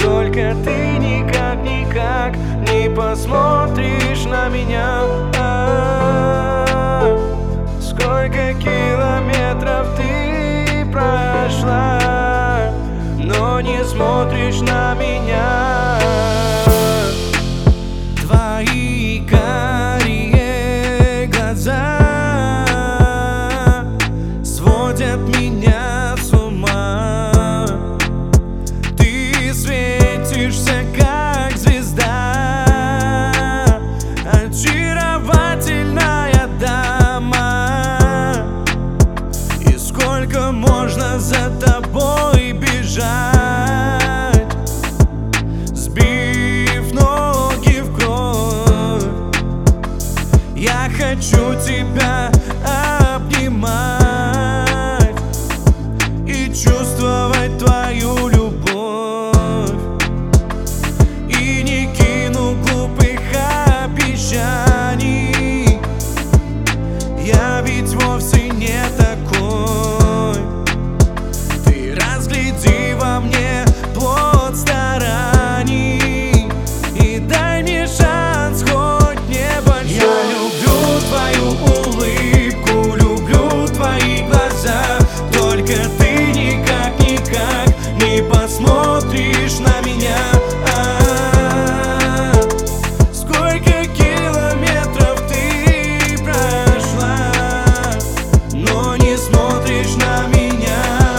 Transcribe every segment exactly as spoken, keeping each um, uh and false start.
только ты никак-никак не посмотришь на меня. А-а-а. Сколько километров ты прошла, но не смотришь на меня. Твои карие глаза сводят меня с ума. Ты светишься, как звезда, очаровательная дама. И сколько можно за тобой бежать, сбив ноги в кровь. Я хочу тебя обнимать и чувствовать твою любовь. И не кину глупых обещаний, я ведь вовсе не такой. Ты разгляди во мне плод стараний и дай мне шанс хоть небольшой. Я люблю твою улыбку, люблю твои глаза, только ты никак-никак не посмотришь на меня. А-а-а. Сколько километров ты прошла, но не смотришь на меня.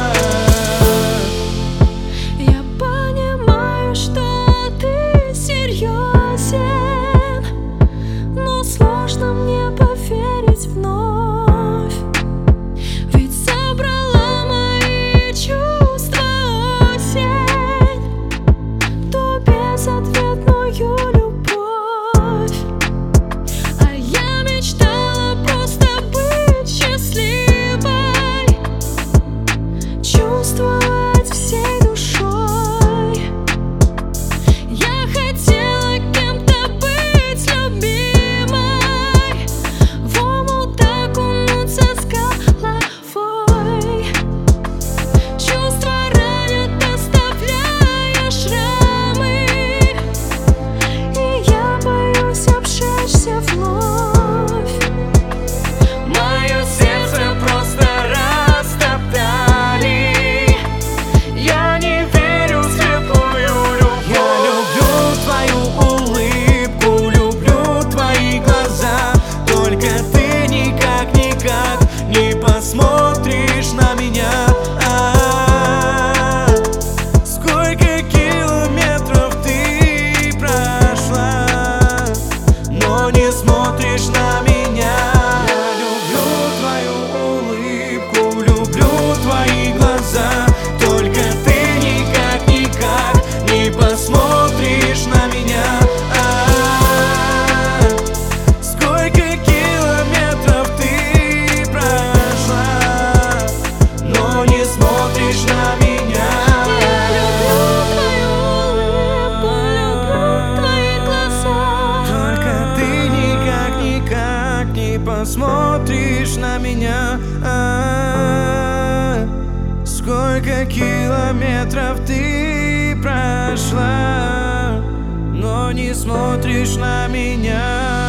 Я понимаю, что ты серьезен, но сложно мне поверить вновь. Ведь собрала мои чувства осень, ту безответную любовь. А я мечтала просто быть счастливой, чувствовать всей душой. Я хотела кем-то быть любимой, в омут окунуться с головой. Чувства ранят, оставляя шрамы, и я боюсь обжечься вновь. Мое сердце просто растоптали, я не верю в светлую любовь. Я люблю твою улыбку, люблю твои глаза, только ты никак-никак не посмотришь на меня. А-а-а. Сколько километров ты прошла, но не смотришь на меня. Я люблю твою улыбку, люблю твои глаза, только ты никак-никак не посмотришь на меня. А-а-а. Сколько километров ты прошла, но не смотришь на меня. Я люблю твою улыбку, люблю твои глаза, Только ты никак-никак не посмотришь на меня. А-а-а. Сколько километров ты прошла, но не смотришь на меня.